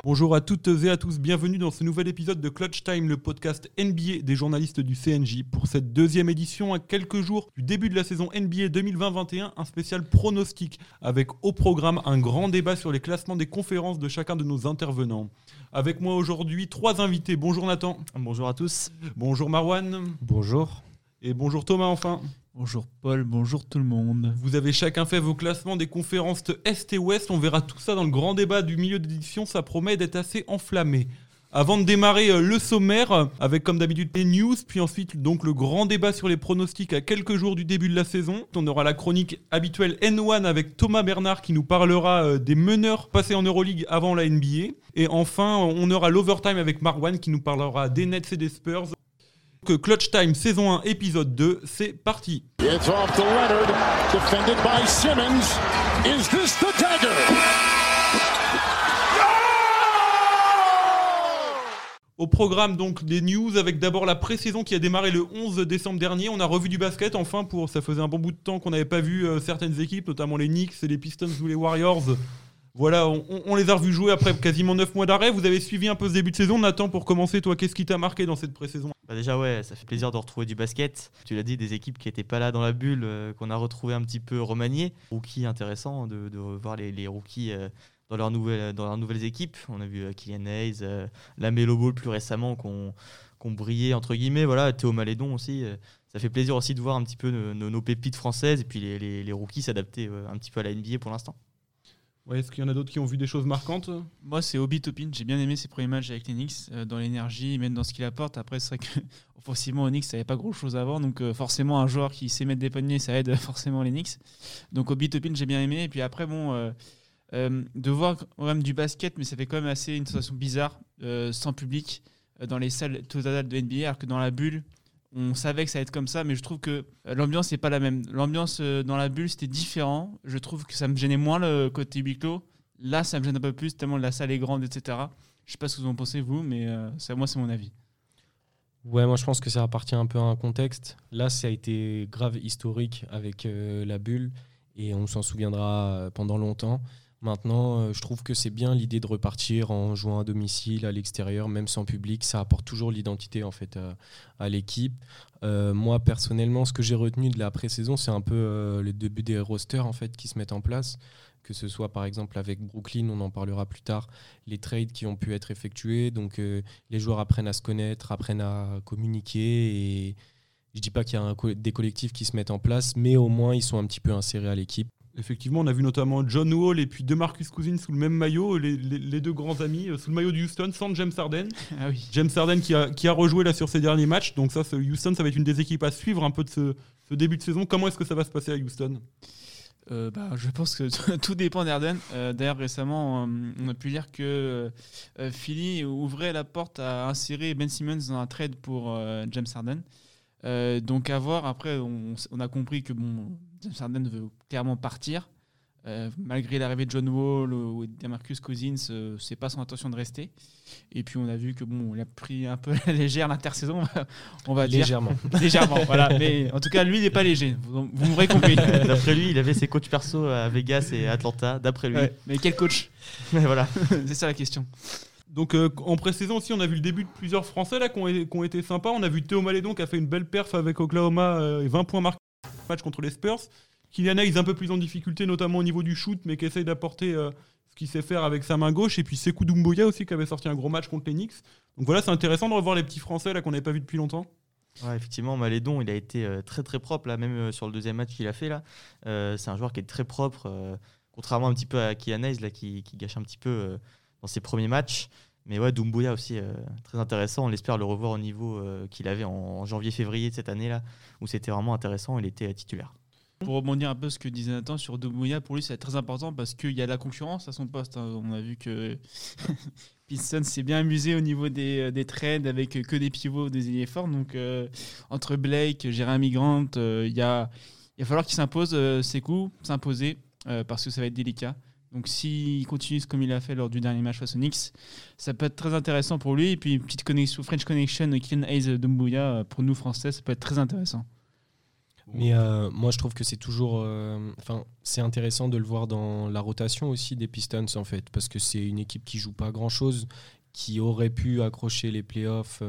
Bonjour à toutes et à tous, bienvenue dans ce nouvel épisode de Clutch Time, le podcast NBA des journalistes du CNJ. Pour cette deuxième édition, à quelques jours du début de la saison NBA 2020-21, un spécial pronostic avec au programme un grand débat sur les classements des conférences de chacun de nos intervenants. Avec moi aujourd'hui, 3 invités. Bonjour Nathan. Bonjour à tous. Bonjour Marwan. Bonjour. Et bonjour Thomas enfin. Bonjour Paul, bonjour tout le monde. Vous avez chacun fait vos classements des conférences Est et Ouest. On verra tout ça dans le grand débat du milieu d'édition. Ça promet d'être assez enflammé. Avant de démarrer le sommaire, avec comme d'habitude les news, puis ensuite donc le grand débat sur les pronostics à quelques jours du début de la saison. On aura la chronique habituelle N1 avec Thomas Bernard qui nous parlera des meneurs passés en Euroleague avant la NBA. Et enfin, on aura l'Overtime avec Marwan qui nous parlera des Nets et des Spurs. Clutch Time saison 1 épisode 2, c'est parti. It's off to Leonard, defended by Simmons. Is this the dagger? Au programme donc des news avec d'abord la pré-saison qui a démarré le 11 décembre dernier. On a revu du basket enfin ça faisait un bon bout de temps qu'on n'avait pas vu certaines équipes, notamment les Knicks, les Pistons ou les Warriors. Voilà, on les a revus jouer après quasiment 9 mois d'arrêt. Vous avez suivi un peu ce début de saison. Nathan, pour commencer, toi, qu'est-ce qui t'a marqué dans cette pré-saison ? Déjà ouais, ça fait plaisir de retrouver du basket. Tu l'as dit, des équipes qui n'étaient pas là dans la bulle, qu'on a retrouvé un petit peu remaniées. Rookies intéressant de voir les rookies dans leurs nouvelles équipes. On a vu Killian Hayes, Lamelo Ball plus récemment qu'on brillé entre guillemets. Voilà, Théo Malédon aussi. Ça fait plaisir aussi de voir un petit peu nos pépites françaises et puis les rookies s'adapter un petit peu à la NBA pour l'instant. Ouais, est-ce qu'il y en a d'autres qui ont vu des choses marquantes ? Moi, c'est Obi Toppin. J'ai bien aimé ses premiers matchs avec les Knicks, dans l'énergie, même dans ce qu'il apporte. Après, c'est vrai qu'offensivement, aux Knicks, ça n'avait pas grand-chose avant. Donc, forcément, un joueur qui sait mettre des paniers, ça aide forcément les Knicks. Donc, Obi Toppin, j'ai bien aimé. Et puis après, de voir quand même du basket, mais ça fait quand même assez une sensation bizarre, sans public, dans les salles totales de NBA, alors que dans la bulle, on savait que ça allait être comme ça, mais je trouve que l'ambiance n'est pas la même. L'ambiance dans la bulle, c'était différent. Je trouve que ça me gênait moins le côté huis clos. Là, ça me gêne un peu plus, tellement la salle est grande, etc. Je ne sais pas ce que vous en pensez, vous, mais moi, c'est mon avis. Ouais, moi je pense que ça appartient un peu à un contexte. Là, ça a été grave historique avec la bulle et on s'en souviendra pendant longtemps. Maintenant, je trouve que c'est bien l'idée de repartir en jouant à domicile, à l'extérieur, même sans public. Ça apporte toujours l'identité en fait à l'équipe. Moi, personnellement, ce que j'ai retenu de la pré-saison, c'est un peu le début des rosters en fait, qui se mettent en place. Que ce soit par exemple avec Brooklyn, on en parlera plus tard, les trades qui ont pu être effectués. Donc les joueurs apprennent à se connaître, apprennent à communiquer. Et je ne dis pas qu'il y a des collectifs qui se mettent en place, mais au moins ils sont un petit peu insérés à l'équipe. Effectivement, on a vu notamment John Wall et puis DeMarcus Cousins sous le même maillot, les deux grands amis, sous le maillot de Houston, sans James Harden. Ah oui. James Harden qui a rejoué là sur ses derniers matchs. Donc ça, Houston, ça va être une des équipes à suivre un peu de ce début de saison. Comment est-ce que ça va se passer à Houston ? Je pense que tout dépend d'Harden. D'ailleurs, récemment, on a pu lire que Philly ouvrait la porte à insérer Ben Simmons dans un trade pour James Harden. Donc à voir. Après, on a compris que James Harden veut clairement partir. Malgré l'arrivée de John Wall ou de Marcus Cousins, c'est pas son intention de rester. Et puis on a vu que il a pris un peu la légère l'intersaison, on va dire. Légèrement, voilà. Mais en tout cas, lui, il n'est pas léger. Vous m'aurez compris. D'après lui, il avait ses coachs perso à Vegas et à Atlanta. D'après lui. Ouais, mais quel coach ? Mais voilà, c'est ça la question. Donc en pré-saison aussi, on a vu le début de plusieurs Français là qui ont été sympas. On a vu Théo Malédon qui a fait une belle perf avec Oklahoma, 20 points marqués match contre les Spurs. Killian Hayes un peu plus en difficulté, notamment au niveau du shoot, mais qui essaye d'apporter ce qu'il sait faire avec sa main gauche. Et puis Sekou Doumbouya aussi qui avait sorti un gros match contre les Knicks. Donc voilà, c'est intéressant de revoir les petits Français là qu'on n'avait pas vu depuis longtemps. Ouais, effectivement, Malédon, il a été très très propre là, même sur le deuxième match qu'il a fait là. C'est un joueur qui est très propre, contrairement un petit peu à Killian Hayes là, qui gâche un petit peu dans ses premiers matchs. Mais ouais, Doumbouya aussi, très intéressant. On espère le revoir au niveau qu'il avait en janvier-février de cette année-là, où c'était vraiment intéressant, il était titulaire. Pour rebondir un peu ce que disait Nathan sur Doumbouya, pour lui c'est très important parce qu'il y a la concurrence à son poste. On a vu que Pistons s'est bien amusé au niveau des trades avec que des pivots, des ailiers forts. Donc entre Blake, Jeremy Grant, il va falloir qu'il s'impose, Sekou, s'imposer parce que ça va être délicat. Donc s'il continue comme il a fait lors du dernier match face aux Knicks, ça peut être très intéressant pour lui. Et puis une petite connexion, French Connection, Killian Hayes, Doumbouya, pour nous Français, ça peut être très intéressant. Mais moi, je trouve que c'est toujours. C'est intéressant de le voir dans la rotation aussi des Pistons, en fait, parce que c'est une équipe qui joue pas grand-chose, qui aurait pu accrocher les playoffs.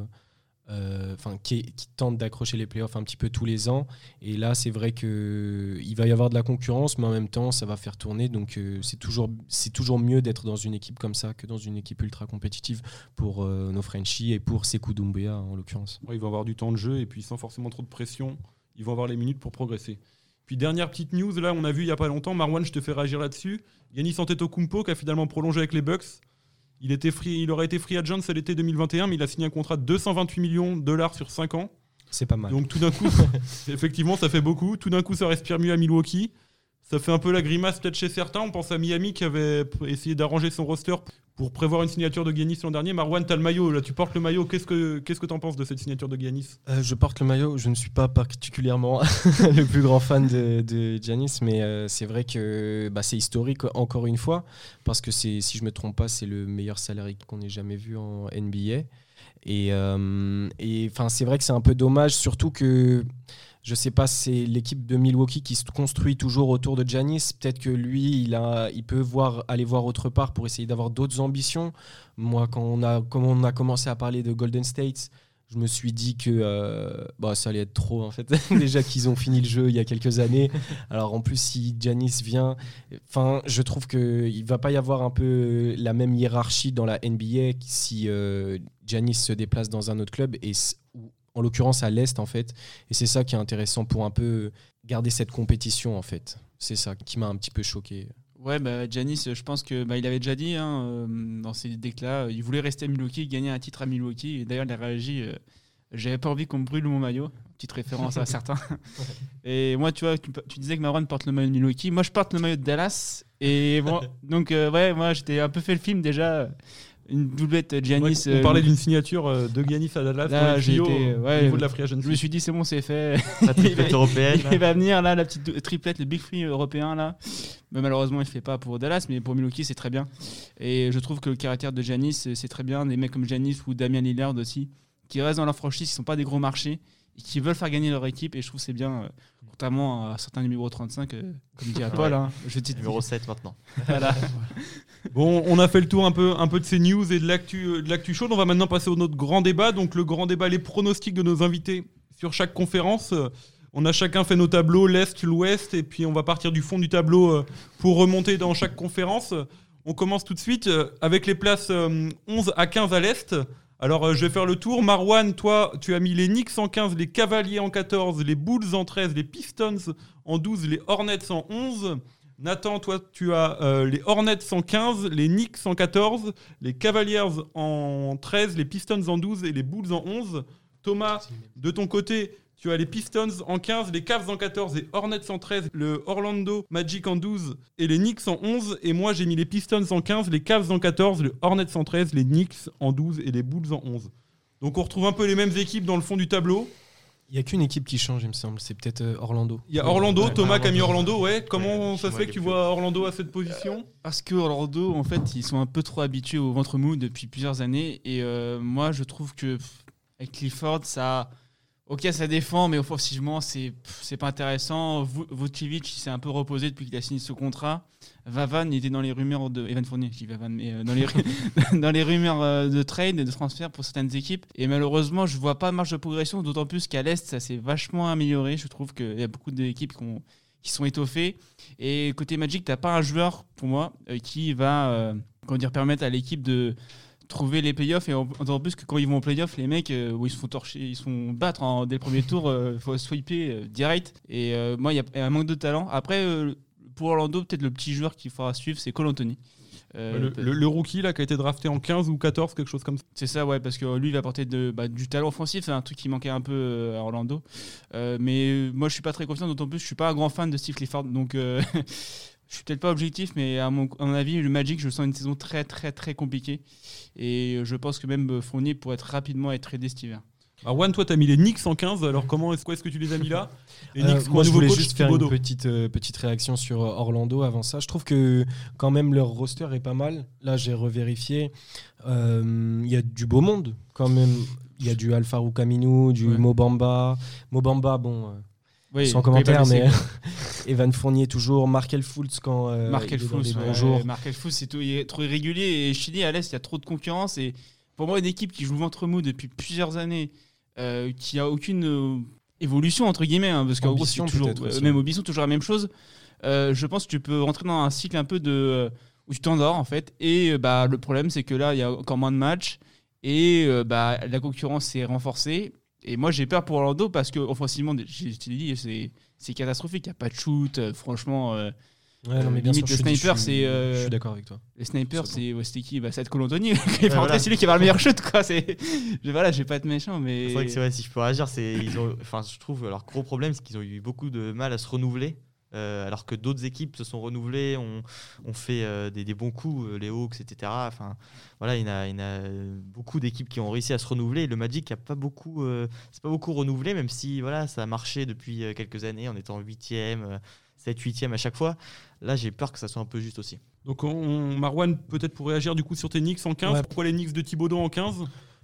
Qui tente d'accrocher les playoffs un petit peu tous les ans. Et là, c'est vrai qu'il va y avoir de la concurrence, mais en même temps, ça va faire tourner. Donc, c'est toujours mieux d'être dans une équipe comme ça que dans une équipe ultra compétitive pour nos Frenchies et pour Sékou Doumbouya, en l'occurrence. Ouais, ils vont avoir du temps de jeu et puis sans forcément trop de pression, ils vont avoir les minutes pour progresser. Puis dernière petite news, là, on a vu il n'y a pas longtemps, Marwan, je te fais réagir là-dessus. Giannis Antetokounmpo qui a finalement prolongé avec les Bucks. Il aurait été free agent à l'été 2021, mais il a signé un contrat de 228 millions de dollars sur 5 ans. C'est pas mal. Donc tout d'un coup, effectivement, ça fait beaucoup. Tout d'un coup, ça respire mieux à Milwaukee. Ça fait un peu la grimace peut-être chez certains. On pense à Miami qui avait essayé d'arranger son roster pour prévoir une signature de Giannis l'an dernier. Marwan, tu as le maillot. Là, tu portes le maillot. Qu'est-ce que tu en penses de cette signature de Giannis ? Je porte le maillot. Je ne suis pas particulièrement le plus grand fan de Giannis, mais c'est vrai que c'est historique encore une fois, parce que si je ne me trompe pas, c'est le meilleur salarié qu'on ait jamais vu en NBA. Et c'est vrai que c'est un peu dommage, surtout que je sais pas, c'est l'équipe de Milwaukee qui se construit toujours autour de Giannis. Peut-être que lui, il peut aller voir autre part pour essayer d'avoir d'autres ambitions. Moi, quand on a commencé à parler de Golden State, je me suis dit que ça allait être trop en fait. Déjà qu'ils ont fini le jeu il y a quelques années. Alors en plus, si Giannis vient, je trouve qu'il va pas y avoir un peu la même hiérarchie dans la NBA si Giannis se déplace dans un autre club, et en l'occurrence à l'Est en fait. Et c'est ça qui est intéressant pour un peu garder cette compétition en fait. C'est ça qui m'a un petit peu choqué. Ouais, Giannis, je pense que il avait déjà dit dans ses déclats, il voulait rester à Milwaukee, gagner un titre à Milwaukee. Et d'ailleurs, il a réagi, j'avais pas envie qu'on me brûle mon maillot. Petite référence à certains. Et moi, tu vois, tu disais que Marwan porte le maillot de Milwaukee. Moi, je porte le maillot de Dallas. Et bon, donc, moi, j'étais un peu fait le film déjà. Une doublette Giannis. On parlait d'une signature de Giannis à Dallas là, pour les trios, au niveau de la free je agency. me suis dit, c'est bon, c'est fait. La triplette européenne. Il va venir là, la petite triplette, le Big Free européen là. Mais malheureusement, il ne fait pas pour Dallas, mais pour Milwaukee, c'est très bien. Et je trouve que le caractère de Giannis, c'est très bien. Des mecs comme Giannis ou Damian Lillard aussi, qui restent dans leur franchise, qui ne sont pas des gros marchés, et qui veulent faire gagner leur équipe. Et je trouve que c'est bien, contrairement à certains numéros 35, comme dit Paul. Je dis Numéro 7 maintenant. Voilà. Bon, on a fait le tour un peu de ces news et de l'actu chaude. On va maintenant passer au notre grand débat. Donc le grand débat, les pronostics de nos invités sur chaque conférence. On a chacun fait nos tableaux, l'Est, l'Ouest, et puis on va partir du fond du tableau pour remonter dans chaque conférence. On commence tout de suite avec les places 11 à 15 à l'Est. Alors je vais faire le tour. Marwan, toi, tu as mis les Knicks en 15, les Cavaliers en 14, les Bulls en 13, les Pistons en 12, les Hornets en 11. Nathan, toi, tu as les Hornets en 15, les Knicks en 14, les Cavaliers en 13, les Pistons en 12 et les Bulls en 11. Thomas, de ton côté, tu as les Pistons en 15, les Cavs en 14 et Hornets en 13, le Orlando Magic en 12 et les Knicks en 11. Et moi, j'ai mis les Pistons en 15, les Cavs en 14, le Hornets en 13, les Knicks en 12 et les Bulls en 11. Donc on retrouve un peu les mêmes équipes dans le fond du tableau. Il n'y a qu'une équipe qui change, il me semble. C'est peut-être Orlando. Il y a Orlando, Ouais, Thomas qui a mis Orlando. Orlando. Ouais. Comment ça se fait que tu vois Orlando à cette position ? Parce que Orlando, en fait, ils sont un peu trop habitués au ventre mou depuis plusieurs années. Et moi, je trouve que avec Clifford, ça défend, mais offensivement, c'est pas intéressant. Vucevic, il s'est un peu reposé depuis qu'il a signé ce contrat. Vavan, il était dans les rumeurs de Evan Fournier, je dis Vavan, mais dans les rumeurs de trade et de transfert pour certaines équipes. Et malheureusement, je vois pas de marge de progression, d'autant plus qu'à l'Est, ça s'est vachement amélioré. Je trouve qu'il y a beaucoup d'équipes qui sont étoffées. Et côté Magic, t'as pas un joueur, pour moi, qui va permettre à l'équipe de trouver les playoffs, et en plus que quand ils vont en playoffs, les mecs où ils se font torcher, ils se font battre dès le premier tour, il faut sweeper direct. Et moi, il y a un manque de talent. Après, pour Orlando, peut-être le petit joueur qu'il faudra suivre, c'est Cole Anthony. Le rookie là, qui a été drafté en 15 ou 14, quelque chose comme ça. C'est ça, ouais, parce que lui, il va apporter du talent offensif. C'est un truc qui manquait un peu à Orlando. Mais moi, je suis pas très confiant, d'autant plus que je suis pas un grand fan de Steve Clifford. Donc, je suis peut-être pas objectif, mais à mon avis, le Magic, je sens une saison très, très, très compliquée. Et je pense que même Fournier pourrait rapidement être tradé cet hiver. Arwan, toi, tu as mis les Knicks en 15. Alors, est-ce que tu les as mis là ? Les Knicks, moi, je nouveau voulais coach, juste faire Thibodeau. une petite réaction sur Orlando avant ça. Je trouve que quand même leur roster est pas mal. Là, j'ai revérifié. Il y a du beau monde quand même. Il y a du Al-Farouq Aminu, du Mo Bamba. Mo Bamba, bon... Oui, sans commentaire, oui, mais Evan Fournier toujours, Markel Fultz quand Markel il est dans des Fultz, bons jours. Markel Fultz, il est trop irrégulier et Chili à l'Est, il y a trop de concurrence et pour moi une équipe qui joue ventre mou depuis plusieurs années, qui a aucune évolution entre guillemets, hein, parce qu'en gros c'est toujours même Aubisson toujours la même chose. Je pense que tu peux rentrer dans un cycle un peu où tu t'endors en fait et le problème c'est que là il y a encore moins de matchs et la concurrence s'est renforcée. Et moi, j'ai peur pour Orlando parce que, offensivement, je t'ai dit, c'est catastrophique. Il n'y a pas de shoot. Franchement, non, mais bien limite, sûr, le sniper, c'est. Je suis d'accord avec toi. Les snipers, c'était qui c'est Colantoni. C'est lui qui va le meilleur shoot. Quoi. Je vais pas être méchant, mais. C'est vrai que si je peux réagir, je trouve leur gros problème, c'est qu'ils ont eu beaucoup de mal à se renouveler. Alors que d'autres équipes se sont renouvelées, ont fait des bons coups, les Hawks, etc. Enfin, voilà, il y en a beaucoup d'équipes qui ont réussi à se renouveler. Le Magic n'a pas beaucoup, c'est pas beaucoup renouvelé, même si voilà, ça a marché depuis quelques années en étant 8e, 7-8e à chaque fois. Là, j'ai peur que ça soit un peu juste aussi. Donc, Marwan, peut-être pour réagir du coup sur tes Knicks en 15, pourquoi les Knicks de Thibodeau en 15 ?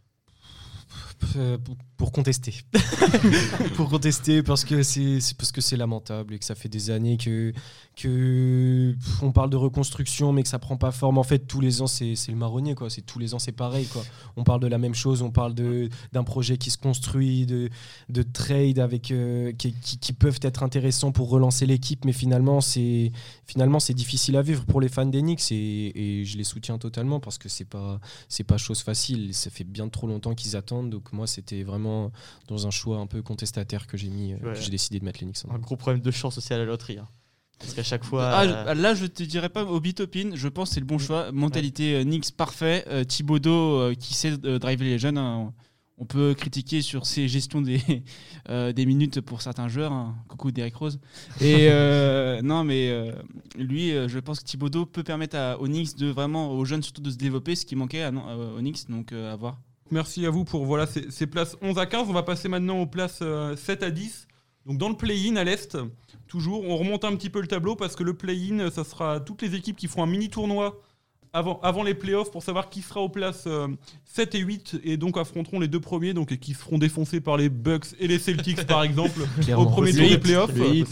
Pour contester. Pour contester parce que c'est lamentable et que ça fait des années que on parle de reconstruction mais que ça prend pas forme. En fait, tous les ans c'est le marronnier quoi. C'est tous les ans c'est pareil quoi. On parle de la même chose, on parle d'un projet qui se construit, de trade avec qui peuvent être intéressants pour relancer l'équipe, mais finalement c'est difficile à vivre pour les fans des Knicks et je les soutiens totalement parce que c'est pas chose facile. Ça fait bien trop longtemps qu'ils attendent, donc moi c'était vraiment dans un choix un peu contestataire que j'ai décidé de mettre les Knicks. Un gros problème de chance aussi à la loterie. Hein. Parce qu'à chaque fois. Là, je te dirais pas Obi-Toppin, je pense que c'est le bon choix. Mentalité Knicks parfait. Thibodeau qui sait driver les jeunes. Hein. On peut critiquer sur ses gestions des minutes pour certains joueurs. Hein. Coucou Derrick Rose. Et non, mais lui, je pense que Thibodeau peut permettre aux Knicks aux jeunes surtout de se développer, ce qui manquait aux Knicks. Donc à voir. Merci à vous pour ces places 11 à 15. On va passer maintenant aux places 7 à 10. Donc dans le play-in à l'Est, toujours, on remonte un petit peu le tableau parce que le play-in, ça sera toutes les équipes qui feront un mini-tournoi avant les playoffs pour savoir qui sera aux places 7 et 8 et donc affronteront les deux premiers donc, et qui seront défoncés par les Bucks et les Celtics par exemple au premier tour des playoffs.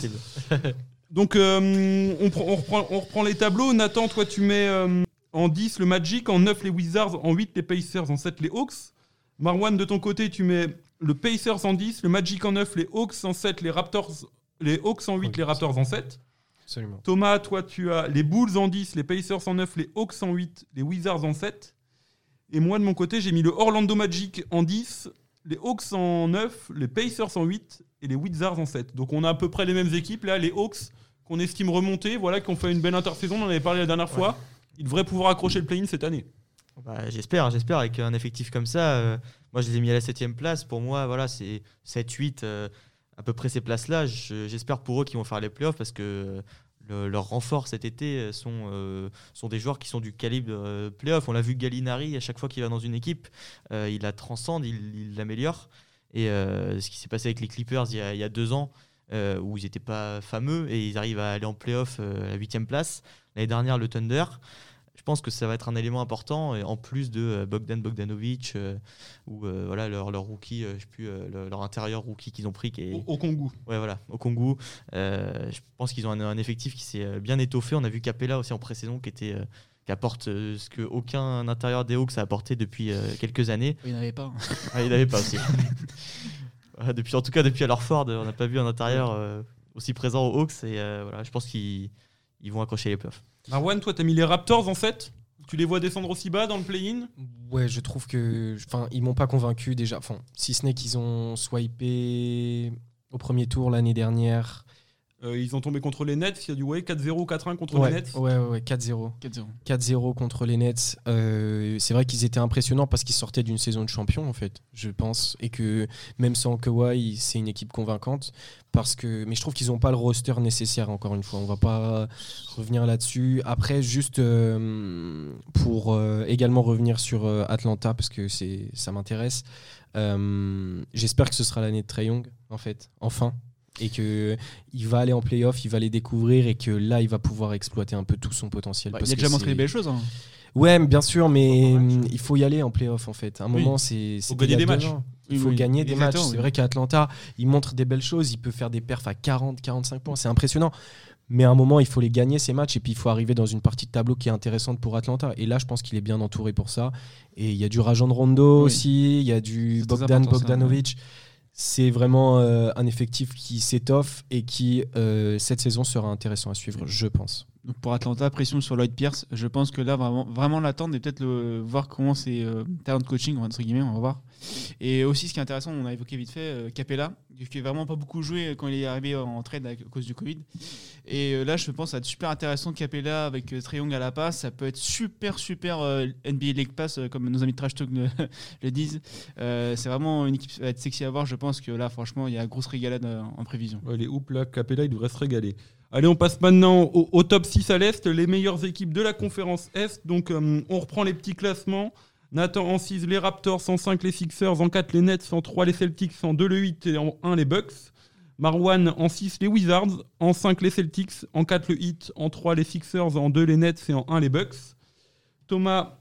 Donc on reprend les tableaux. Nathan, toi tu mets en 10 le Magic, en 9 les Wizards, en 8 les Pacers, en 7 les Hawks. Marwan, de ton côté, tu mets le Pacers en 10, le Magic en 9, les Hawks en 7, les Raptors, les Hawks en 8, les Raptors en 7. Absolument. Thomas, toi tu as les Bulls en 10, les Pacers en 9, les Hawks en 8, les Wizards en 7. Et moi de mon côté, j'ai mis le Orlando Magic en 10, les Hawks en 9, les Pacers en 8 et les Wizards en 7. Donc on a à peu près les mêmes équipes. Là, les Hawks qu'on estime remonter, voilà, qui ont fait une belle intersaison, on en avait parlé la dernière fois. Ils devraient pouvoir accrocher le play-in cette année. J'espère avec un effectif comme ça. Moi, je les ai mis à la 7e place. Pour moi, voilà, c'est 7-8, à peu près ces places-là. J'espère pour eux qu'ils vont faire les playoffs parce que leurs renforts cet été sont des joueurs qui sont du calibre playoff. On l'a vu Gallinari, à chaque fois qu'il va dans une équipe, il la transcende, il l'améliore. Et ce qui s'est passé avec les Clippers il y a 2 ans, où ils n'étaient pas fameux et ils arrivent à aller en playoff à la 8e place. L'année dernière, le Thunder. Je pense que ça va être un élément important, en plus de Bogdanovic ou voilà, leur rookie, je sais plus, leur intérieur rookie qu'ils ont pris. Au Congo. Ouais, voilà, au Congo. Je pense qu'ils ont un effectif qui s'est bien étoffé. On a vu Capella aussi en pré-saison qui apporte ce qu'aucun intérieur des Hawks a apporté depuis quelques années. Il n'avait pas. Il n'avait pas aussi. En tout cas, depuis à Ford, on n'a pas vu un intérieur aussi présent aux Hawks. Et voilà, je pense qu'ils vont accrocher les playoffs. Marwan, toi, t'as mis les Raptors en 7 ? Tu les vois descendre aussi bas dans le play-in ? Ouais, je trouve que... ils m'ont pas convaincu déjà. Si ce n'est qu'ils ont swipé au premier tour l'année dernière. Ils ont tombé contre les Nets, il y a du 4-0, 4-1 contre les Nets. Ouais, 4-0. 4-0 contre les Nets. C'est vrai qu'ils étaient impressionnants parce qu'ils sortaient d'une saison de champion, en fait, je pense. Et que même sans Kawhi, c'est une équipe convaincante. Mais je trouve qu'ils n'ont pas le roster nécessaire, encore une fois. On ne va pas revenir là-dessus. Après, juste pour également revenir sur Atlanta, parce que ça m'intéresse. J'espère que ce sera l'année de Trae Young, en fait, enfin. Et qu'il va aller en play-off, il va les découvrir et que là, il va pouvoir exploiter un peu tout son potentiel. Il a déjà montré des belles choses. Hein. Ouais, mais bien sûr, mais il faut y aller en play-off en fait. À un moment, c'est gagner il y a des 2 matchs. ans. Il faut Oui, gagner des matchs. exactement, C'est oui. vrai qu'à Atlanta, il montre des belles choses. Il peut faire des perfs à 40, 45 points. C'est impressionnant. Mais à un moment, il faut les gagner ces matchs. Et puis, il faut arriver dans une partie de tableau qui est intéressante pour Atlanta. Et là, je pense qu'il est bien entouré pour ça. Et il y a du Rajon Rondo Oui. aussi. Il y a du C'est très Bogdan important, ça, Bogdanovic. C'est vraiment un effectif qui s'étoffe et qui, cette saison, sera intéressant à suivre, je pense. Donc pour Atlanta, pression sur Lloyd Pierce. Je pense que là, vraiment l'attendre et peut-être voir comment c'est talent coaching, entre guillemets, on va voir. Et aussi, ce qui est intéressant, on a évoqué vite fait, Capella, qui n'a vraiment pas beaucoup joué quand il est arrivé en trade à cause du Covid. Et là, je pense que ça va être super intéressant, Capella avec Trae Young à la passe. Ça peut être super NBA League Pass, comme nos amis de Trash Talk le disent. C'est vraiment une équipe qui va être sexy à voir. Je pense que là, franchement, il y a une grosse régalade en prévision. Ouais, les hoops, là, Capella, il devrait se régaler. Allez, on passe maintenant au top 6 à l'Est, les meilleures équipes de la conférence Est. Donc, on reprend les petits classements. Nathan en 6, les Raptors, en 5, les Sixers, en 4, les Nets, en 3, les Celtics, en 2, le 8 et en 1, les Bucks. Marwan en 6, les Wizards, en 5, les Celtics, en 4, le Heat, en 3, les Sixers, en 2, les Nets et en 1, les Bucks. Thomas,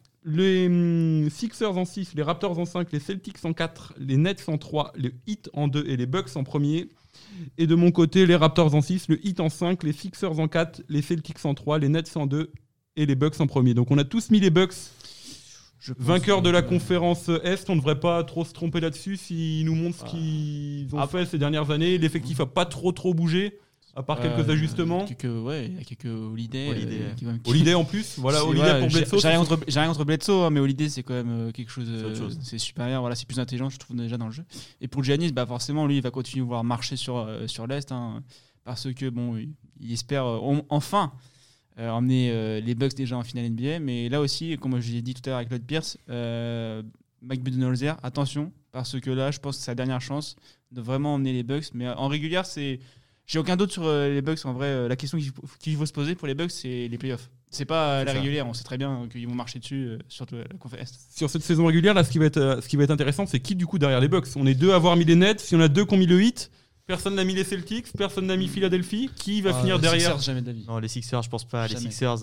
les Sixers en 6, les Raptors en 5, les Celtics en 4, les Nets en 3, le Heat en 2 et les Bucks en premier. Et de mon côté, les Raptors en 6, le Heat en 5, les Sixers en 4, les Celtics en 3, les Nets en 2 et les Bucks en premier. Donc on a tous mis les Bucks vainqueurs de la conférence Est. On ne devrait pas trop se tromper là-dessus s'ils nous montrent ce qu'ils ont fait ces dernières années. L'effectif n'a pas trop bougé, à part quelques ajustements. Il y a quelques Holiday. Holiday en plus, voilà, C'est- Holiday voilà, pour Bledsoe. J'ai rien contre Bledsoe, hein, mais Holiday c'est quand même quelque chose. C'est autre chose. C'est supérieur, voilà, c'est plus intelligent, je trouve déjà dans le jeu. Et pour Giannis, bah forcément, lui, il va continuer à vouloir marcher sur l'est, hein, parce que bon, il espère enfin emmener les Bucks déjà en finale NBA. Mais là aussi, comme je l'ai dit tout à l'heure avec Lloyd Pierce, Mike Budenholzer, attention, parce que là, je pense que c'est sa dernière chance de vraiment emmener les Bucks. Mais en régulière, j'ai aucun doute sur les Bucks. En vrai, la question qu'il faut se poser pour les Bucks, c'est les playoffs. C'est pas la régulière. On sait très bien qu'ils vont marcher dessus, surtout la conférence. Sur cette saison régulière, là, ce qui va être intéressant, c'est qui du coup derrière les Bucks. On est deux à avoir mis les Nets. Si on a deux qui ont mis le Heat, personne n'a mis les Celtics, personne n'a mis Philadelphie. Qui va finir derrière? Sixers, jamais d'avis. Non, les Sixers, je pense pas. Jamais. Les Sixers,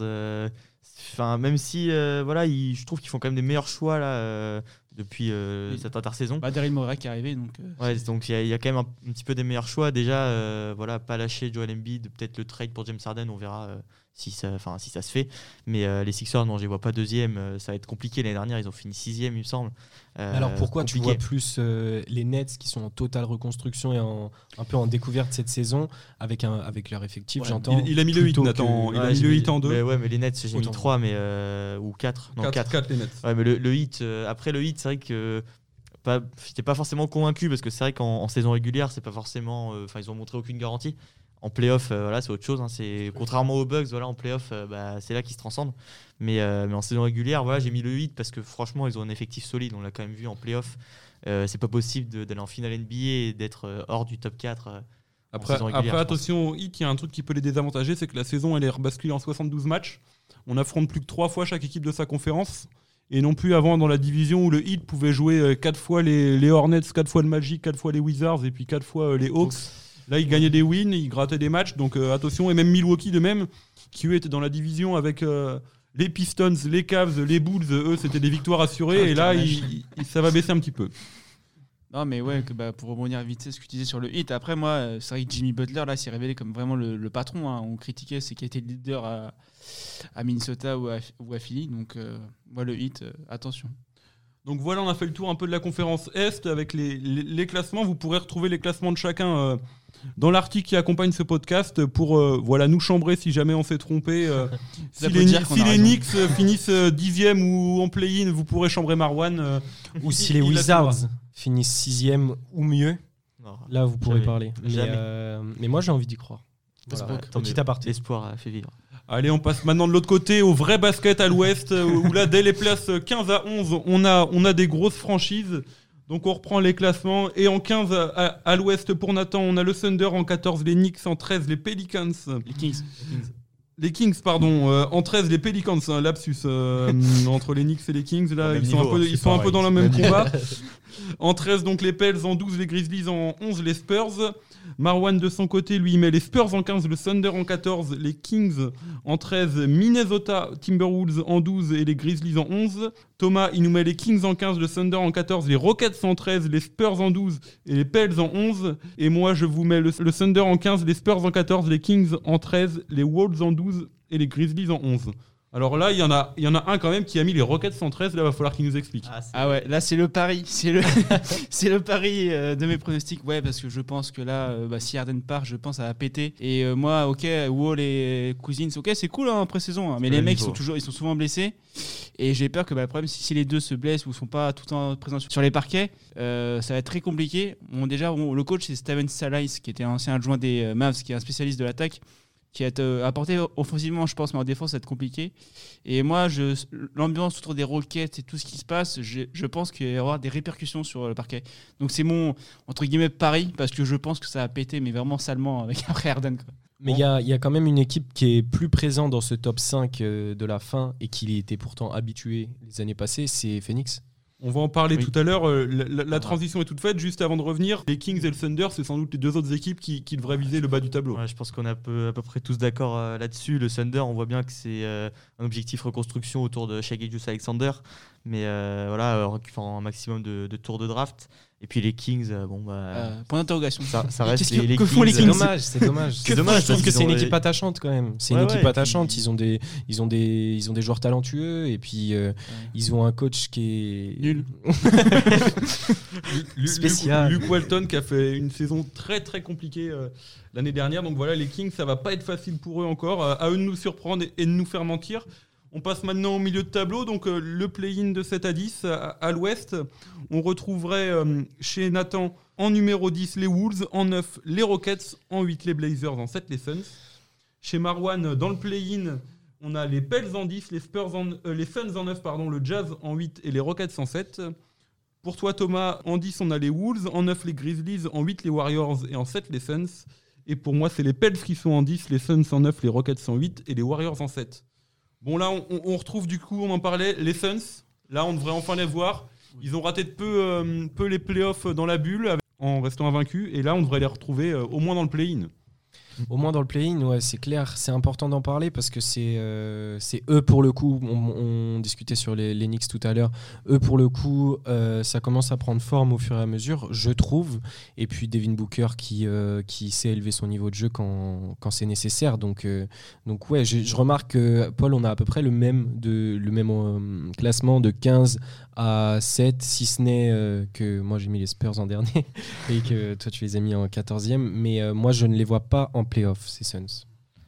même si voilà, je trouve qu'ils font quand même des meilleurs choix là depuis cette intersaison. Daryl Morey qui est arrivé, donc. Ouais, donc il y a quand même un petit peu des meilleurs choix. Déjà, voilà, pas lâcher Joel Embiid, peut-être le trade pour James Harden, on verra si ça se fait. Mais les Sixers, non, je les vois pas deuxième. Ça va être compliqué. L'année dernière, ils ont fini 6e, il me semble. Alors pourquoi tu compliqué. vois plus les Nets qui sont en totale reconstruction et un peu en découverte cette saison avec leur effectif, Ouais, j'entends. il a mis le 8, plutôt Nathan. que- Il a Ouais, mis j'ai le mis- 8 en 2. Mais les Nets, j'ai mis Autant. 3 ou 4. Non, 4. les Nets. Ouais, mais le Heat, après le Heat, c'est vrai que j'étais pas forcément convaincu parce que c'est vrai qu'en saison régulière, c'est pas forcément. Ils ont montré aucune garantie. En playoff, voilà, c'est autre chose. Hein, contrairement aux Bucks, voilà, en playoff, c'est là qu'ils se transcendent. Mais en saison régulière, voilà, j'ai mis le 8 parce que franchement, ils ont un effectif solide. On l'a quand même vu en playoff. C'est pas possible d'aller en finale NBA et d'être hors du top 4. Après, saison régulière, je pense. attention au Heat, il y a un truc qui peut les désavantager, c'est que la saison elle est rebasculée en 72 matchs. On affronte plus que 3 fois chaque équipe de sa conférence. Et non plus avant dans la division où le Heat pouvait jouer 4 fois les Hornets, 4 fois le Magic, 4 fois les Wizards et puis 4 fois les Hawks. Là, ils gagnaient des wins, ils grattaient des matchs. Donc attention, et même Milwaukee de même, qui eux étaient dans la division avec les Pistons, les Cavs, les Bulls, eux c'était des victoires assurées. Et là, ça va baisser un petit peu. Non, mais ouais, pour rebondir vite, ce que tu disais sur le Heat. Après, moi, c'est vrai que Jimmy Butler, là, s'est révélé comme vraiment le patron. Hein. On critiquait ce qui était le leader à Minnesota ou à Philly. Donc, moi, le Heat, attention. Donc voilà, on a fait le tour un peu de la conférence Est avec les classements. Vous pourrez retrouver les classements de chacun dans l'article qui accompagne ce podcast pour nous chambrer si jamais on s'est trompé. Si les Knicks finissent 10e ou en play-in, vous pourrez chambrer Marwan. Ou si les Wizards finissent 6e ou mieux, Non, là vous pourrez jamais. parler. Mais moi j'ai envie d'y croire. Voilà, tant petit mieux. aparté. L'espoir fait vivre. Allez, on passe maintenant de l'autre côté au vrai basket à l'ouest, où là, dès les places 15 à 11, on a des grosses franchises. Donc on reprend les classements. Et en 15 à l'ouest pour Nathan, on a le Thunder en 14, les Knicks en 13, les Pelicans. Les Kings. Les Kings, pardon. En 13, les Pelicans, c'est un lapsus entre les Knicks et les Kings. Là, ils sont un peu dans le même combat. En 13, donc les Pels. En 12, les Grizzlies. En 11, les Spurs. Marwan, de son côté, lui, il met les Spurs en 15, le Thunder en 14, les Kings en 13, Minnesota Timberwolves en 12 et les Grizzlies en 11. Thomas, il nous met les Kings en 15, le Thunder en 14, les Rockets en 13, les Spurs en 12 et les Pels en 11. Et moi, je vous mets le Thunder en 15, les Spurs en 14, les Kings en 13, les Wolves en 12 et les Grizzlies en 11. Alors là, il y en a un quand même qui a mis les Rockets en 13. Là, il va falloir qu'il nous explique. Ah ouais, là c'est le pari. C'est le pari de mes pronostics. Ouais, parce que je pense que là, si Harden part, je pense que ça va péter. Et moi, ok, Wall et Cousins, ok, c'est cool en pré-saison. Hein, mais les mecs, ils sont souvent blessés. Et j'ai peur que le problème, si les deux se blessent ou sont pas tout le temps présents sur les parquets, ça va être très compliqué. Le coach, c'est Steven Salais, qui était un ancien adjoint des Mavs, qui est un spécialiste de l'attaque, qui a apporté offensivement, je pense, mais en défense, ça va être compliqué. Et moi, l'ambiance autour des Rockets et tout ce qui se passe, je pense qu'il va y avoir des répercussions sur le parquet. Donc c'est mon, entre guillemets, pari, parce que je pense que ça va péter, mais vraiment salement après Harden, quoi. Mais il y a quand même une équipe qui est plus présente dans ce top 5 de la fin et qui était pourtant habitué les années passées, c'est Phoenix. On va en parler tout à l'heure. La transition est toute faite. Juste avant de revenir, les Kings et le Thunder, c'est sans doute les deux autres équipes qui devraient viser le bas du tableau. Ouais, je pense qu'on est à peu près tous d'accord là-dessus. Le Thunder, on voit bien que c'est un objectif reconstruction autour de Shai Gilgeous-Alexander. Mais un maximum de tours de draft. Et puis les Kings, point d'interrogation. Ça reste les que Kings. font les Kings ? C'est dommage. C'est dommage. Je trouve que c'est une équipe attachante quand même. C'est une équipe attachante. Puis... Ils ont des joueurs talentueux et puis ils ont un coach qui est nul. Spécial. Luke Walton qui a fait une saison très très compliquée l'année dernière. Donc voilà, les Kings, ça va pas être facile pour eux encore. À eux de nous surprendre et de nous faire mentir. On passe maintenant au milieu de tableau, donc le play-in de 7 à 10 à l'ouest. On retrouverait chez Nathan en numéro 10 les Wolves, en 9 les Rockets, en 8 les Blazers, en 7 les Suns. Chez Marwan, dans le play-in, on a les Pels en 10, les Suns en 9, le Jazz en 8 et les Rockets en 7. Pour toi Thomas, en 10 on a les Wolves, en 9 les Grizzlies, en 8 les Warriors et en 7 les Suns. Et pour moi c'est les Pels qui sont en 10, les Suns en 9, les Rockets en 8 et les Warriors en 7. Bon là on retrouve du coup, on en parlait, les Suns. Là on devrait enfin les voir. Ils ont raté de peu les playoffs dans la bulle en restant invaincus. Et là on devrait les retrouver au moins dans le play-in. Au moins dans le play-in, ouais, c'est clair. C'est important d'en parler parce que c'est eux pour le coup. On discutait sur les Knicks tout à l'heure. Eux pour le coup, ça commence à prendre forme au fur et à mesure, je trouve. Et puis Devin Booker qui sait élever son niveau de jeu quand c'est nécessaire. Donc ouais, je remarque que Paul, on a à peu près le même classement de 15 à 7, si ce n'est que moi j'ai mis les Spurs en dernier et que toi tu les as mis en 14e. Mais moi je ne les vois pas en playoff, ces Suns.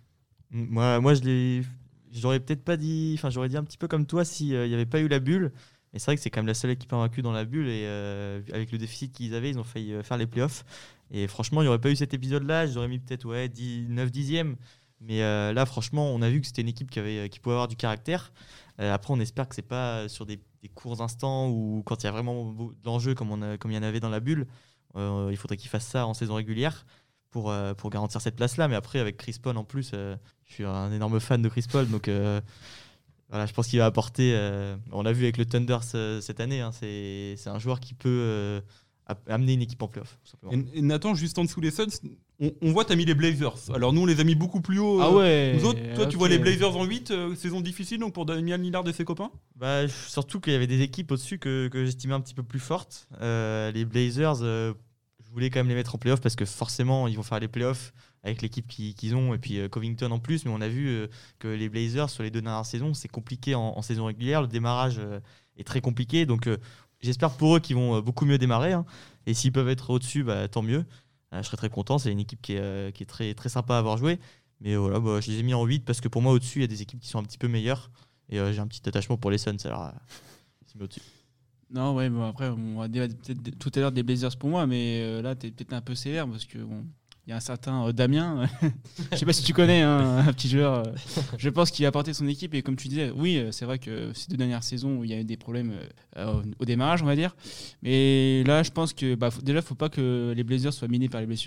Moi j'aurais peut-être pas dit, enfin j'aurais dit un petit peu comme toi s'il n'y avait pas eu la bulle. Et c'est vrai que c'est quand même la seule équipe invaincue dans la bulle et avec le déficit qu'ils avaient, ils ont failli faire les playoffs. Et franchement, il n'y aurait pas eu cet épisode-là, j'aurais mis peut-être 9 dixièmes. Mais là, franchement, on a vu que c'était une équipe qui pouvait avoir du caractère. Après, on espère que c'est pas sur des courts instants ou quand il y a vraiment d'enjeux comme il y en avait dans la bulle. Il faudrait qu'ils fassent ça en saison régulière pour garantir cette place-là. Mais après, avec Chris Paul en plus, je suis un énorme fan de Chris Paul. Donc voilà, je pense qu'il va apporter... on l'a vu avec le Thunder cette année. Hein, c'est un joueur qui peut amener une équipe en playoff. Et Nathan, juste en dessous des Suns, on voit, t'as mis les Blazers. Alors nous, on les a mis beaucoup plus haut. Ah ouais. Nous autres, toi, tu vois les Blazers en 8, saison difficile donc pour Damian Lillard et ses copains. Surtout qu'il y avait des équipes au-dessus que j'estimais un petit peu plus fortes. Les Blazers, je voulais quand même les mettre en playoff parce que forcément, ils vont faire les playoffs avec l'équipe qu'ils ont et puis Covington en plus. Mais on a vu que les Blazers, sur les 2 dernières saisons, c'est compliqué en saison régulière. Le démarrage est très compliqué. Donc j'espère pour eux qu'ils vont beaucoup mieux démarrer. Hein. Et s'ils peuvent être au-dessus, tant mieux. Je serais très content. C'est une équipe qui est très, très sympa à avoir joué. Mais voilà, je les ai mis en 8 parce que pour moi, au-dessus, il y a des équipes qui sont un petit peu meilleures. Et j'ai un petit attachement pour les Suns. Alors, c'est mis au-dessus. Non, ouais, après, on va débattre peut-être tout à l'heure des Blazers pour moi. Mais là, tu es peut-être un peu sévère parce que il y a un certain Damien, je sais pas si tu connais, hein, un petit joueur. Je pense qu'il a apporté son équipe et comme tu disais, oui, c'est vrai que ces 2 dernières saisons où il y a eu des problèmes au démarrage, on va dire. Mais là, je pense que déjà, faut pas que les Blazers soient minés par les blessures.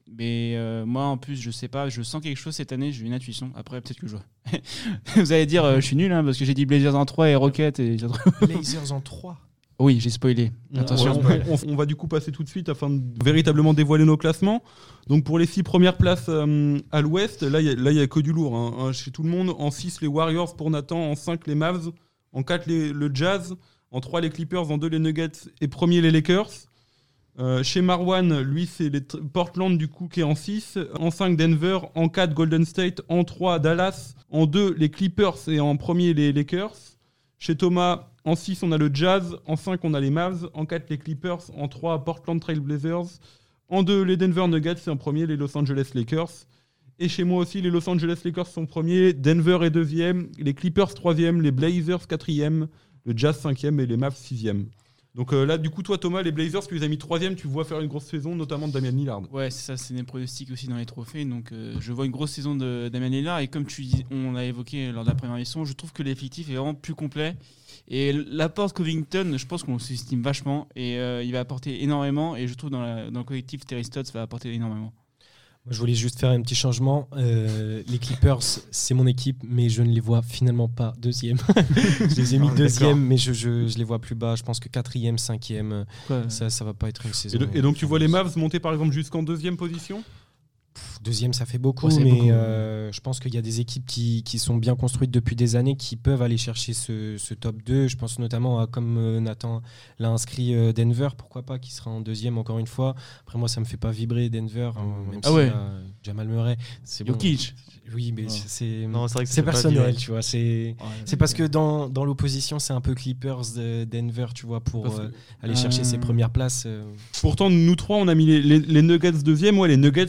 Mais moi, en plus, je sais pas, je sens quelque chose cette année, j'ai une intuition. Après, peut-être que je vois. Vous allez dire, je suis nul, parce que j'ai dit Blazers en 3 et Rockets. Et... Blazers en 3. Oui, j'ai spoilé. Attention. On va du coup passer tout de suite afin de véritablement dévoiler nos classements. Donc pour les 6 premières places à l'ouest, là il y a que du lourd hein, chez tout le monde. En 6 les Warriors pour Nathan, en 5 les Mavs, en 4 le Jazz, en 3 les Clippers, en 2 les Nuggets et premier les Lakers. Chez Marwan, lui c'est les Portland du coup qui est en 6, en 5 Denver, en 4 Golden State, en 3 Dallas, en 2 les Clippers et en premier les Lakers. Chez Thomas, en 6 on a le Jazz, en 5 on a les Mavs, en 4 les Clippers, en 3 Portland Trail Blazers, en 2 les Denver Nuggets et en premier les Los Angeles Lakers. Et chez moi aussi les Los Angeles Lakers sont premiers, Denver est deuxième, les Clippers troisième, les Blazers quatrième, le Jazz cinquième et les Mavs sixième. Donc là, du coup, toi, Thomas, les Blazers, tu les as mis 3e, tu vois faire une grosse saison, notamment de Damian Lillard. Ouais, c'est ça, c'est des pronostics aussi dans les trophées. Donc je vois une grosse saison de Damian Lillard. Et comme tu dis, on l'a évoqué lors de la première émission, je trouve que l'effectif est vraiment plus complet. Et l'apport de Covington, je pense qu'on sous-estime vachement. Et il va apporter énormément. Et je trouve dans le collectif, Terry Stotts va apporter énormément. Je voulais juste faire un petit changement. Les Clippers, c'est mon équipe, mais je ne les vois finalement pas deuxième. Je les ai mis deuxième, mais je les vois plus bas. Je pense que 4e, 5e, ça va pas être une saison. Et donc tu vois les Mavs monter par exemple jusqu'en 2e position ? Deuxième, ça fait beaucoup, mais je pense qu'il y a des équipes qui sont bien construites depuis des années qui peuvent aller chercher ce top 2. Je pense notamment à, comme Nathan l'a inscrit, Denver, pourquoi pas, qui sera en 2e encore une fois. Après, moi, ça me fait pas vibrer Denver, même si Jamal Murray, c'est bon. Jokic. Oui, mais c'est vrai que c'est personnel, tu vois. C'est parce que dans l'opposition, c'est un peu Clippers Denver, tu vois, pour aller chercher ses premières places. Pourtant, nous trois, on a mis les Nuggets 2e, les Nuggets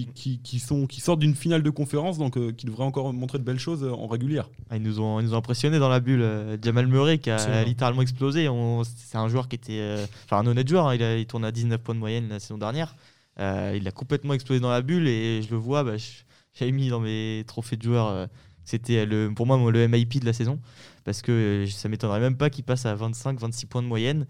qui sortent d'une finale de conférence, donc qui devraient encore montrer de belles choses en régulière. Ils nous ont impressionnés dans la bulle. Jamal Murray qui a littéralement explosé. C'est un joueur qui était, un honnête joueur. Hein. Il tourne à 19 points de moyenne la saison dernière. Il a complètement explosé dans la bulle et je le vois. J'avais mis dans mes trophées de joueurs, c'était pour moi le MIP de la saison, parce que ça ne m'étonnerait même pas qu'il passe à 25-26 points de moyenne.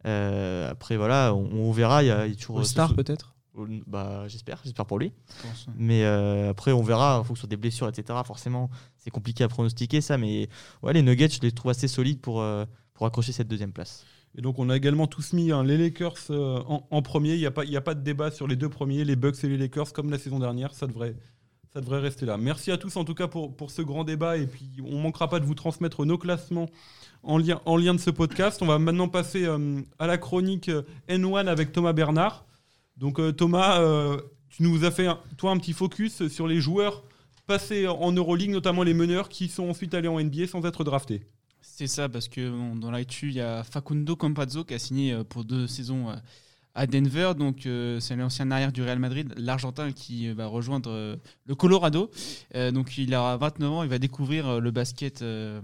Après, voilà, on verra. Il y a toujours All-Star peut-être. J'espère pour lui. Mais après, on verra en fonction des blessures, etc. Forcément, c'est compliqué à pronostiquer ça. Mais ouais, les Nuggets, je les trouve assez solides pour accrocher cette 2e place. Et donc, on a également tous mis les Lakers en premier. Il n'y a pas de débat sur les 2 premiers, les Bucks et les Lakers, comme la saison dernière. Ça devrait rester là. Merci à tous en tout cas pour ce grand débat. Et puis, on ne manquera pas de vous transmettre nos classements en lien de ce podcast. On va maintenant passer à la chronique N1 avec Thomas Bernard. Donc Thomas, tu nous as fait un petit focus sur les joueurs passés en Euroleague, notamment les meneurs qui sont ensuite allés en NBA sans être draftés. C'est ça, parce que dans l'actu, il y a Facundo Campazzo qui a signé pour 2 saisons à Denver. Donc c'est l'ancien arrière du Real Madrid, l'Argentin qui va rejoindre le Colorado. Donc il aura 29 ans, il va découvrir le basket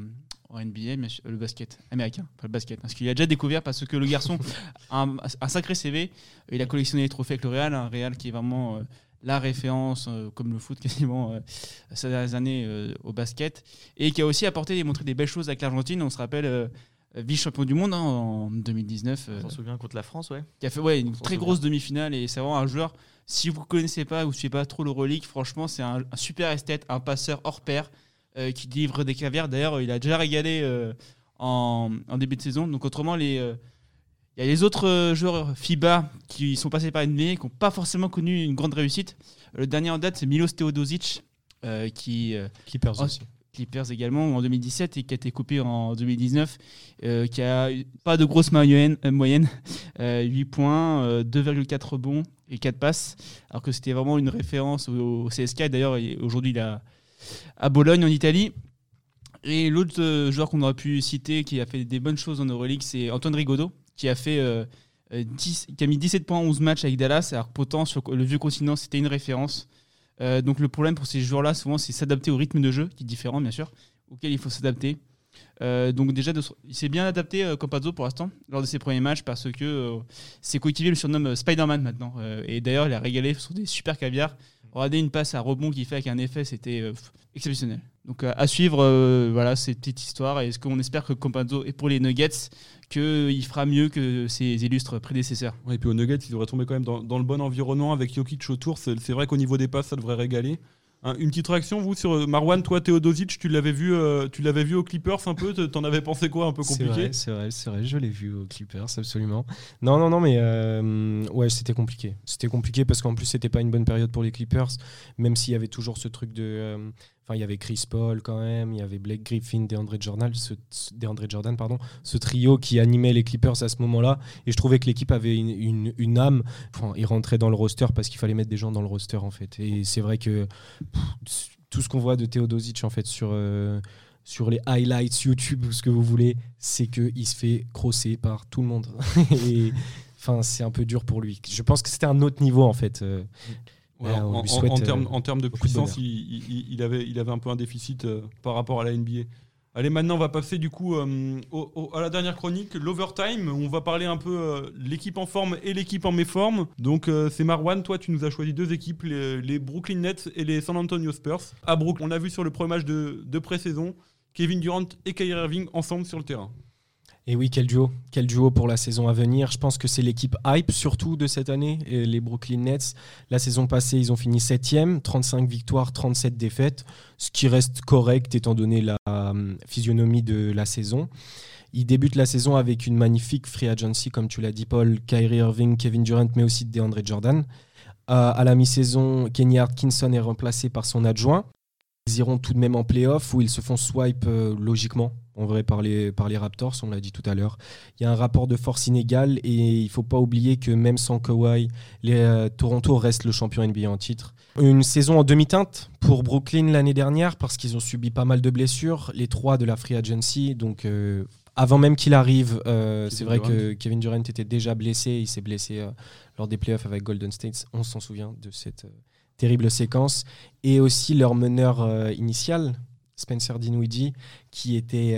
en NBA, mais le basket américain, pas le basket. Parce qu'il a déjà découvert, parce que le garçon a un sacré CV. Il a collectionné les trophées avec le Real, un Real qui est vraiment la référence, comme le foot quasiment ces dernières années au basket, et qui a aussi apporté et montré des belles choses avec l'Argentine. On se rappelle vice-champion du monde en 2019. On s'en souvient contre la France, ouais. Qui a fait une très grosse demi-finale, et c'est vraiment un joueur, si vous ne connaissez pas ou ne suivez pas trop l'Euroleague, franchement c'est un super esthète, un passeur hors pair, qui livre des caviars. D'ailleurs, il a déjà régalé en début de saison. Donc autrement, il y a les autres joueurs FIBA qui sont passés par NBA, qui n'ont pas forcément connu une grande réussite. Le dernier en date, c'est Milos Teodosic, qui Clippers aussi. Clippers également en 2017 et qui a été coupé en 2019, qui a pas de grosse moyenne, 8 points, 2,4 rebonds et 4 passes, alors que c'était vraiment une référence au CSK. D'ailleurs, aujourd'hui, il est à Bologne en Italie. Et l'autre joueur qu'on aurait pu citer qui a fait des bonnes choses en Euroleague, c'est Antoine Rigaudot, qui a mis 17 points en 11 matchs avec Dallas, alors que pourtant sur le vieux continent c'était une référence. Donc le problème pour ces joueurs-là, souvent, c'est s'adapter au rythme de jeu, qui est différent bien sûr, auquel il faut s'adapter. Donc déjà, il s'est bien adapté Campazzo pour l'instant lors de ses premiers matchs, parce que ses coéquipiers le surnomment Spider-Man maintenant. Et d'ailleurs, il a régalé sur des super caviars. Regardez une passe à rebond qu'il fait avec un effet, c'était exceptionnel. Donc à suivre cette petite histoire. Et est-ce qu'on espère que Campazzo est pour les Nuggets, qu'il fera mieux que ses illustres prédécesseurs. Ouais, et puis aux Nuggets, ils devraient tomber quand même dans le bon environnement avec Jokic autour. C'est vrai qu'au niveau des passes, ça devrait régaler. Hein, une petite réaction, vous, sur Marwan, toi, Teodosic, tu l'avais vu aux Clippers un peu, t'en avais pensé quoi, un peu compliqué? C'est vrai, je l'ai vu aux Clippers, absolument. Non, mais ouais, c'était compliqué. C'était compliqué parce qu'en plus, c'était pas une bonne période pour les Clippers, même s'il y avait toujours ce truc de... Enfin, il y avait Chris Paul quand même, il y avait Blake Griffin, DeAndre Jordan, ce trio qui animait les Clippers à ce moment-là. Et je trouvais que l'équipe avait une âme. Enfin, ils rentraient dans le roster parce qu'il fallait mettre des gens dans le roster, en fait. Et c'est vrai que tout ce qu'on voit de Teodosic, en fait, sur les highlights YouTube ou ce que vous voulez, c'est qu'il se fait crosser par tout le monde. Et enfin, c'est un peu dur pour lui. Je pense que c'était un autre niveau, en fait. Ouais, en termes de puissance, il avait un peu un déficit par rapport à la NBA. Allez, maintenant on va passer du coup à la dernière chronique, l'overtime, où on va parler un peu l'équipe en forme et l'équipe en méforme. Donc c'est Marwan, toi tu nous as choisi 2 équipes, les Brooklyn Nets et les San Antonio Spurs. À Brooklyn, on a vu sur le premier match de pré-saison, Kevin Durant et Kyrie Irving ensemble sur le terrain. Et oui, quel duo pour la saison à venir. Je pense que c'est l'équipe hype surtout de cette année, les Brooklyn Nets. La saison passée, ils ont fini 7e, 35 victoires, 37 défaites, ce qui reste correct étant donné la physionomie de la saison. Ils débutent la saison avec une magnifique free agency, comme tu l'as dit Paul, Kyrie Irving, Kevin Durant, mais aussi DeAndre Jordan. À la mi-saison, Kenny Atkinson est remplacé par son adjoint. Ils iront tout de même en play-off où ils se font swipe logiquement, en vrai, par les Raptors, on l'a dit tout à l'heure. Il y a un rapport de force inégal et il ne faut pas oublier que même sans Kawhi, Toronto reste le champion NBA en titre. Une saison en demi-teinte pour Brooklyn l'année dernière parce qu'ils ont subi pas mal de blessures, les 3 de la free agency, donc... Avant même qu'il arrive, c'est vrai que Kevin Durant était déjà blessé. Il s'est blessé lors des playoffs avec Golden State. On s'en souvient de cette terrible séquence. Et aussi leur meneur initial, Spencer Dinwiddie, qui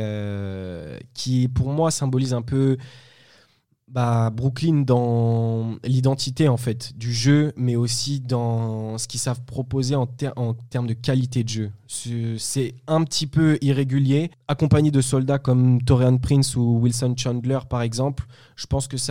pour moi symbolise un peu Brooklyn dans l'identité en fait du jeu, mais aussi dans ce qu'ils savent proposer en termes de qualité de jeu. C'est un petit peu irrégulier, accompagné de soldats comme Taurean Prince ou Wilson Chandler par exemple. Je pense que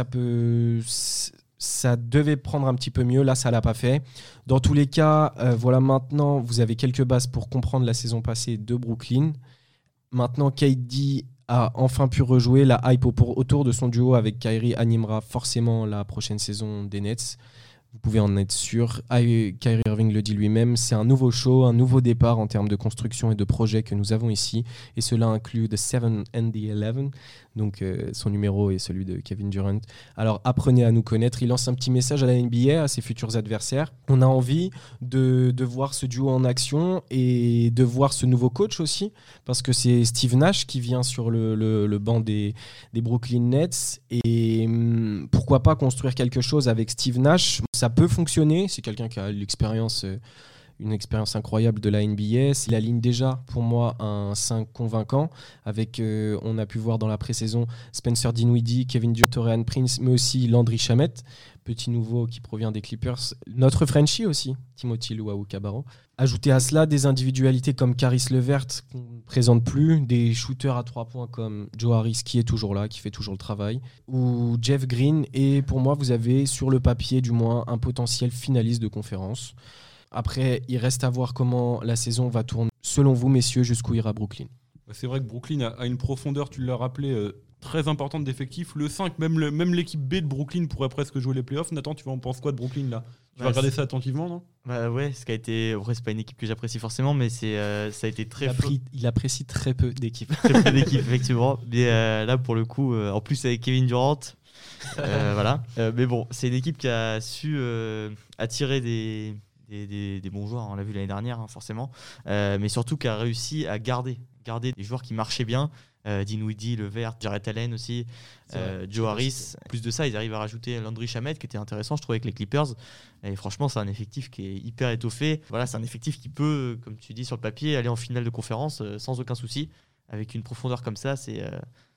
ça devait prendre un petit peu mieux, là ça l'a pas fait. Dans tous les cas, voilà, maintenant vous avez quelques bases pour comprendre la saison passée de Brooklyn. Maintenant KD a enfin pu rejouer, la hype autour de son duo avec Kyrie animera forcément la prochaine saison des Nets. Vous pouvez en être sûr. Kyrie Irving le dit lui-même, c'est un nouveau show, un nouveau départ en termes de construction et de projet que nous avons ici. Et cela inclut The 7 and the 11. Donc son numéro est celui de Kevin Durant. Alors apprenez à nous connaître. Il lance un petit message à la NBA, à ses futurs adversaires. On a envie de voir ce duo en action et de voir ce nouveau coach aussi. Parce que c'est Steve Nash qui vient sur le banc des Brooklyn Nets. Et pourquoi pas construire quelque chose avec Steve Nash. Ça peut fonctionner. C'est quelqu'un qui a une expérience incroyable de la NBA. Il aligne déjà, pour moi, un 5 convaincant. Avec, on a pu voir dans la pré-saison, Spencer Dinwiddie, Kevin Durant, Taurean Prince, mais aussi Landry Shamet, petit nouveau qui provient des Clippers. Notre Frenchie aussi, Timothy Luwawu-Cabarrot. Ajouter à cela des individualités comme Caris LeVert, qu'on ne présente plus, des shooters à 3 points comme Joe Harris, qui est toujours là, qui fait toujours le travail, ou Jeff Green. Et pour moi, vous avez, sur le papier du moins, un potentiel finaliste de conférence. Après, il reste à voir comment la saison va tourner. Selon vous, messieurs, jusqu'où ira Brooklyn? C'est vrai que Brooklyn a une profondeur, tu l'as rappelé, très importante d'effectifs. Le 5, même l'équipe B de Brooklyn pourrait presque jouer les playoffs. Nathan, tu en penses quoi de Brooklyn là? Tu vas regarder ça attentivement, non? Ouais, ce qui a été... Après, c'est pas une équipe que j'apprécie forcément, mais ça a été très... Il apprécie très peu d'équipes. Très peu d'équipes, effectivement. Mais là, pour le coup, en plus avec Kevin Durant, voilà. Mais bon, c'est une équipe qui a su attirer des bons joueurs, on l'a vu l'année dernière, hein, forcément, mais surtout qui a réussi à garder des joueurs qui marchaient bien, Dinwiddie, LeVert, Jarrett Allen aussi, Joe Harris. En plus de ça, ils arrivent à rajouter Landry Shamet, qui était intéressant, je trouvais, avec les Clippers. Et franchement, c'est un effectif qui est hyper étoffé. Voilà, c'est un effectif qui peut, comme tu dis sur le papier, aller en finale de conférence sans aucun souci. Avec une profondeur comme ça, c'est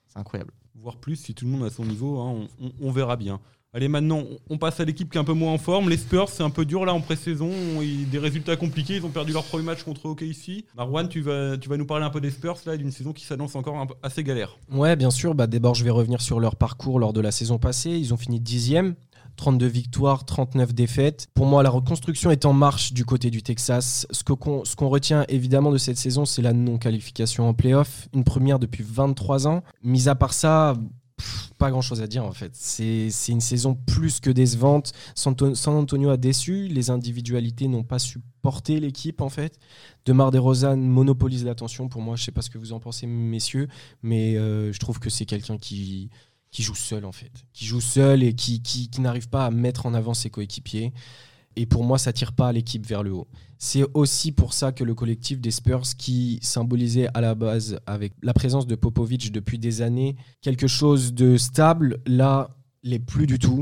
C'est incroyable. Voire plus si tout le monde est à son niveau, hein, on verra bien. Allez, maintenant, on passe à l'équipe qui est un peu moins en forme. Les Spurs, c'est un peu dur là en pré-saison. Des résultats compliqués. Ils ont perdu leur premier match contre OKC. Marwan, tu vas nous parler un peu des Spurs là, d'une saison qui s'annonce encore assez galère. Ouais, bien sûr. D'abord, je vais revenir sur leur parcours lors de la saison passée. Ils ont fini 10e. 32 victoires, 39 défaites. Pour moi, la reconstruction est en marche du côté du Texas. Ce qu'on retient évidemment de cette saison, c'est la non-qualification en play-off. Une première depuis 23 ans. Mis à part ça, pas grand-chose à dire en fait. C'est une saison plus que décevante. San Antonio a déçu. Les individualités n'ont pas su porter l'équipe en fait. DeMar DeRozan monopolise l'attention pour moi. Je ne sais pas ce que vous en pensez, messieurs, mais je trouve que c'est quelqu'un qui joue seul en fait, qui joue seul et qui n'arrive pas à mettre en avant ses coéquipiers. Et pour moi, ça tire pas l'équipe vers le haut. C'est aussi pour ça que le collectif des Spurs, qui symbolisait à la base avec la présence de Popovich depuis des années quelque chose de stable, là, l'est plus du tout.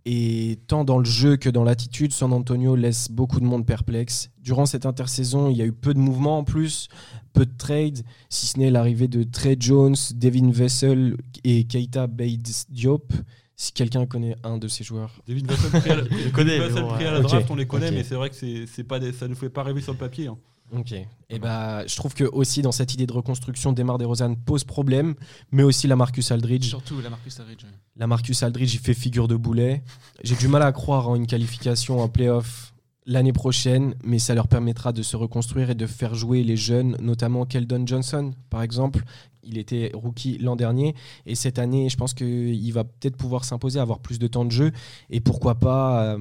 Et tant dans le jeu que dans l'attitude, San Antonio laisse beaucoup de monde perplexe. Durant cette intersaison, il y a eu peu de mouvements en plus, peu de trades, si ce n'est l'arrivée de Trey Jones, Devin Vassell et Keita Bates-Diop. Si quelqu'un connaît un de ces joueurs. Devin Vassell pris à la draft, on les connaît, ok. mais c'est vrai que ça ne fait pas rêver sur le papier. Hein. Ok. Et je trouve que aussi dans cette idée de reconstruction, DeMar DeRozan pose problème, mais aussi Lamarcus Aldridge. Surtout la Marcus Aldridge. Ouais. Lamarcus Aldridge, il fait figure de boulet. J'ai du mal à croire en une qualification en play-off l'année prochaine, mais ça leur permettra de se reconstruire et de faire jouer les jeunes, notamment Keldon Johnson, par exemple. Il était rookie l'an dernier, et cette année, je pense qu'il va peut-être pouvoir s'imposer, avoir plus de temps de jeu, et pourquoi pas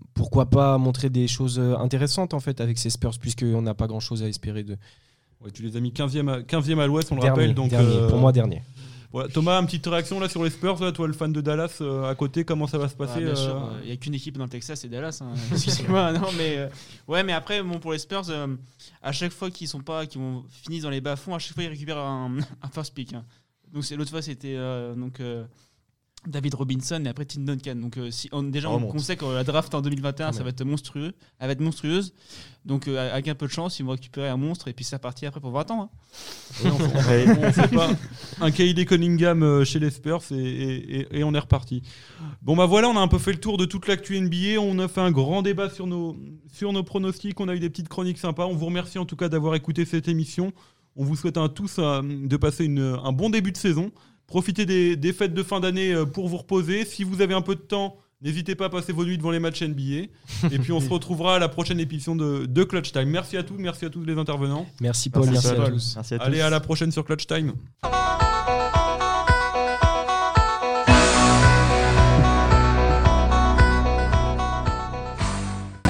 montrer des choses intéressantes en fait avec ces Spurs, puisqu'on n'a pas grand-chose à espérer d'eux. Ouais, tu les as mis 15e à l'ouest, on le rappelle. Donc, dernier. Pour moi, dernier. Voilà. Thomas, une petite réaction là sur les Spurs, là, toi le fan de Dallas à côté, comment ça va se passer Bien sûr, il n'y a qu'une équipe dans le Texas, c'est Dallas. Hein. Excusez-moi, non, mais ouais, mais après, pour les Spurs, à chaque fois qu'ils vont finir dans les bas-fonds, à chaque fois ils récupèrent un first pick. Hein. Donc l'autre fois c'était David Robinson et après Tim Duncan. Donc on sait que la draft en 2021 ça va être monstrueux, elle va être monstrueuse. Donc avec un peu de chance, ils vont récupérer un monstre et puis c'est reparti après pour 20 ans. Hein. Oui, on fait pas un KD Cunningham chez les Spurs et on est reparti. Bon bah voilà, on a un peu fait le tour de toute l'actu NBA, on a fait un grand débat sur nos pronostics, on a eu des petites chroniques sympas. On vous remercie en tout cas d'avoir écouté cette émission. On vous souhaite à tous de passer un bon début de saison. Profitez des fêtes de fin d'année pour vous reposer. Si vous avez un peu de temps, n'hésitez pas à passer vos nuits devant les matchs NBA. Et puis on se retrouvera à la prochaine émission de Clutch Time. Merci à tous les intervenants. Merci Paul, merci à tous. Merci à tous. Allez, à la prochaine sur Clutch Time.